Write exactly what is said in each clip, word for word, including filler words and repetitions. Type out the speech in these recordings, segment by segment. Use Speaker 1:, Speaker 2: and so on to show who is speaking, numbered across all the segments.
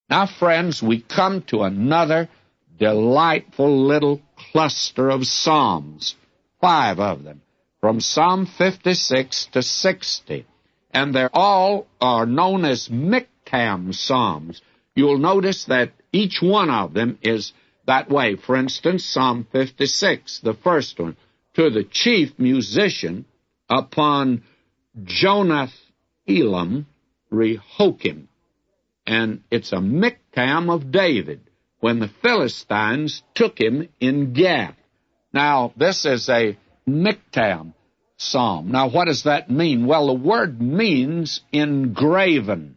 Speaker 1: Now, friends, we come to another delightful little cluster of psalms, five of them, from Psalm fifty-six to sixty. And they're all are known as Miktam psalms. You'll notice that each one of them is that way. For instance, Psalm fifty-six, the first one, to the chief musician upon Jonath Elam Rehokim. And it's a Miktam of David, when the Philistines took him in Gath. Now, this is a Miktam psalm. Now, what does that mean? Well, the word means engraven.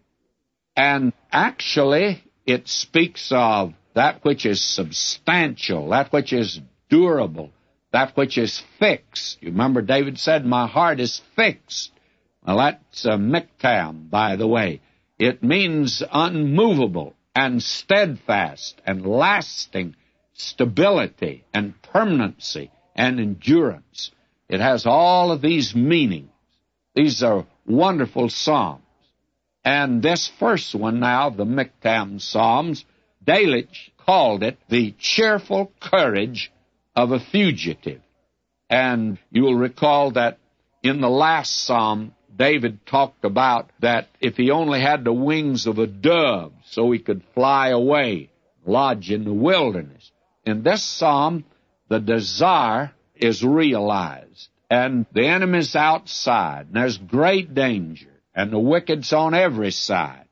Speaker 1: And actually, it speaks of that which is substantial, that which is durable, that which is fixed. You remember David said, my heart is fixed. Well, that's a Miktam, by the way. It means unmovable and steadfast and lasting stability and permanency and endurance. It has all of these meanings. These are wonderful psalms. And this first one now, the Miktam Psalms, Delitzsch called it the cheerful courage of a fugitive. And you will recall that in the last psalm, David talked about that if he only had the wings of a dove so he could fly away, lodge in the wilderness. In this psalm, the desire is realized, and the enemy's outside, and there's great danger, and the wicked's on every side.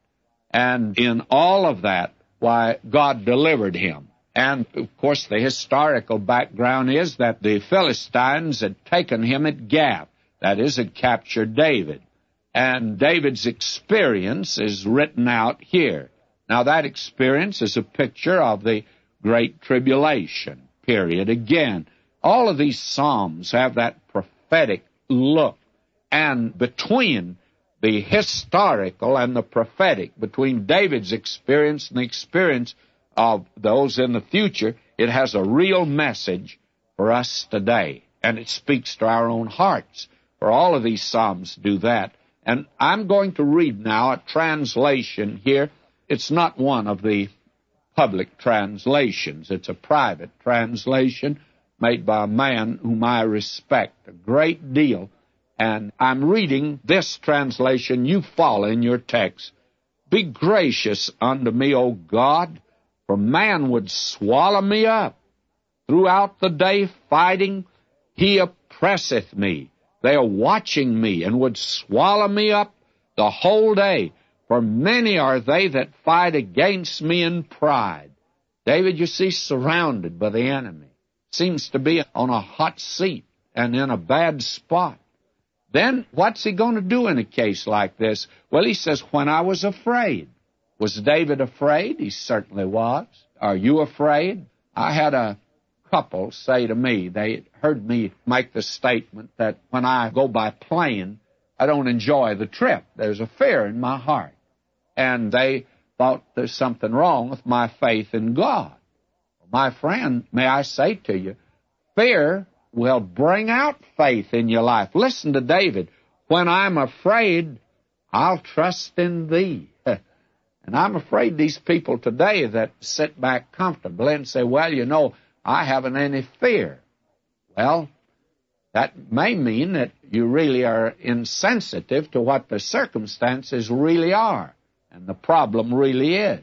Speaker 1: And in all of that, why, God delivered him. And, of course, the historical background is that the Philistines had taken him at Gath. That is, had captured David. And David's experience is written out here. Now, that experience is a picture of the Great Tribulation period. Again, all of these psalms have that prophetic look. And between the historical and the prophetic, between David's experience and the experience of those in the future, it has a real message for us today. And it speaks to our own hearts. For all of these psalms do that. And I'm going to read now a translation here. It's not one of the public translations. It's a private translation made by a man whom I respect a great deal. And I'm reading this translation. You follow in your text. Be gracious unto me, O God, for man would swallow me up. Throughout the day fighting, he oppresseth me. They are watching me and would swallow me up the whole day. For many are they that fight against me in pride. David, you see, surrounded by the enemy. Seems to be on a hot seat and in a bad spot. Then what's he going to do in a case like this? Well, he says, when I was afraid. Was David afraid? He certainly was. Are you afraid? I had a couple say to me, they heard me make the statement that when I go by plane, I don't enjoy the trip. There's a fear in my heart. And they thought there's something wrong with my faith in God. My friend, may I say to you, fear will bring out faith in your life. Listen to David. When I'm afraid, I'll trust in thee. And I'm afraid these people today that sit back comfortably and say, well, you know, I haven't any fear. Well, that may mean that you really are insensitive to what the circumstances really are and the problem really is.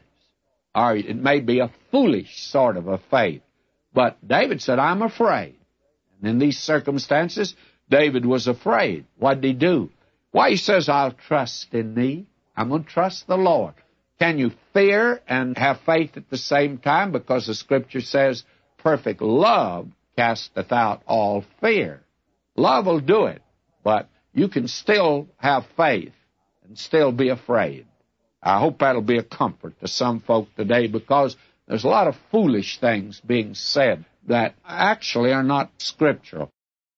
Speaker 1: Or it may be a foolish sort of a faith. But David said, I'm afraid. And in these circumstances, David was afraid. What did he do? Why, he says, I'll trust in thee. I'm going to trust the Lord. Can you fear and have faith at the same time? Because the Scripture says, perfect love casteth out all fear. Love will do it, but you can still have faith and still be afraid. I hope that'll be a comfort to some folk today, because there's a lot of foolish things being said that actually are not scriptural.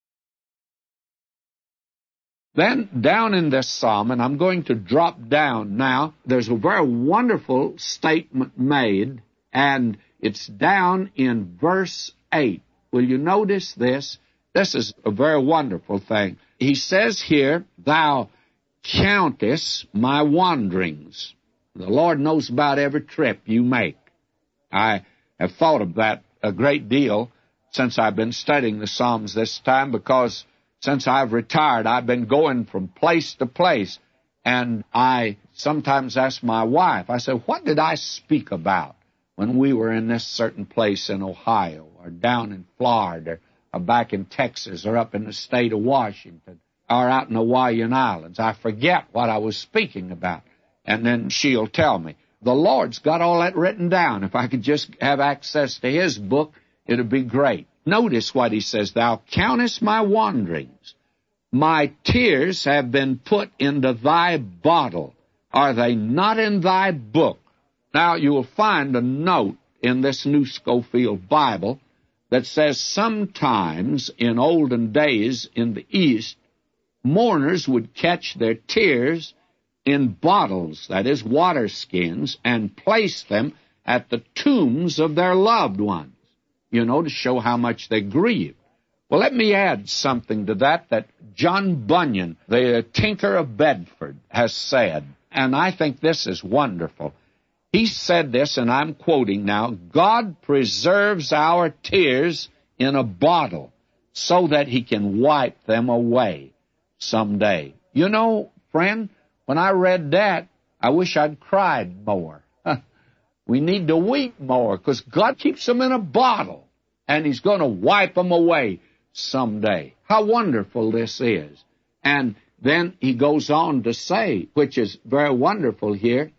Speaker 1: Then down in this psalm, and I'm going to drop down now, there's a very wonderful statement made, and it's down in verse eight. Will you notice this? This is a very wonderful thing. He says here, thou countest my wanderings. The Lord knows about every trip you make. I have thought of that a great deal since I've been studying the Psalms this time, because since I've retired, I've been going from place to place. And I sometimes ask my wife, I said, what did I speak about when we were in this certain place in Ohio, or down in Florida, or back in Texas, or up in the state of Washington, or out in the Hawaiian Islands? I forget what I was speaking about. And then she'll tell me. The Lord's got all that written down. If I could just have access to His book, it would be great. Notice what He says, Thou countest my wanderings. My tears have been put into Thy bottle. Are they not in Thy book? Now, you will find a note in this New Schofield Bible that says sometimes in olden days in the East, mourners would catch their tears in bottles, that is, water skins, and place them at the tombs of their loved ones, you know, to show how much they grieved. Well, let me add something to that that John Bunyan, the tinker of Bedford, has said, and I think this is wonderful. He said this, and I'm quoting now, God preserves our tears in a bottle so that He can wipe them away someday. You know, friend, when I read that, I wish I'd cried more. We need to weep more, because God keeps them in a bottle, and He's going to wipe them away someday. How wonderful this is. And then he goes on to say, which is very wonderful here,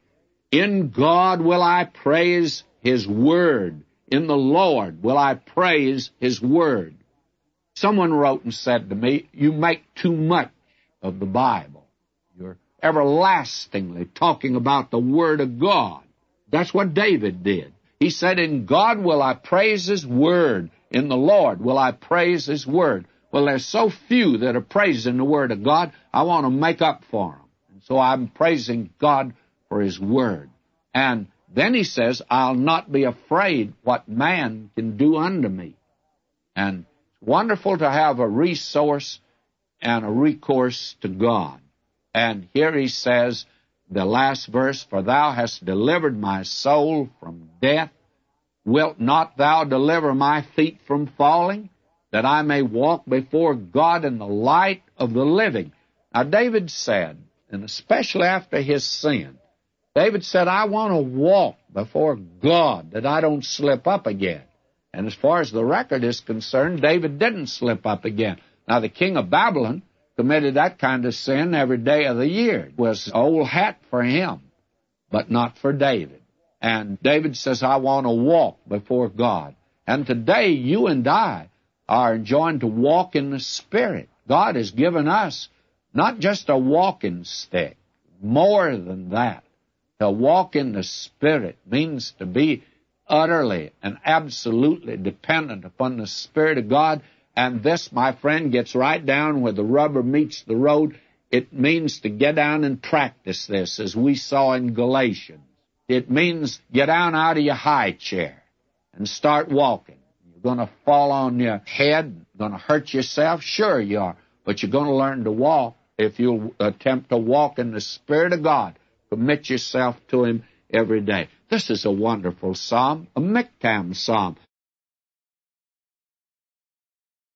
Speaker 1: in God will I praise His word. In the Lord will I praise His word. Someone wrote and said to me, you make too much of the Bible. You're everlastingly talking about the Word of God. That's what David did. He said, in God will I praise His Word. In the Lord will I praise His Word. Well, there's so few that are praising the Word of God, I want to make up for them. And so I'm praising God for His Word. And then he says, I'll not be afraid what man can do unto me. And it's wonderful to have a resource and a recourse to God. And here he says, the last verse, for Thou hast delivered my soul from death. Wilt not Thou deliver my feet from falling, that I may walk before God in the light of the living? Now, David said, and especially after his sin, David said, I want to walk before God, that I don't slip up again. And as far as the record is concerned, David didn't slip up again. Now, the king of Babylon committed that kind of sin every day of the year. It was old hat for him, but not for David. And David says, I want to walk before God. And today, you and I are enjoined to walk in the Spirit. God has given us not just a walking stick, more than that. To walk in the Spirit means to be utterly and absolutely dependent upon the Spirit of God. And this, my friend, gets right down where the rubber meets the road. It means to get down and practice this, as we saw in Galatians. It means get down out of your high chair and start walking. You're going to fall on your head, going to hurt yourself. Sure you are, but you're going to learn to walk if you'll attempt to walk in the Spirit of God. Commit yourself to Him every day. This is a wonderful psalm, a Miktam psalm.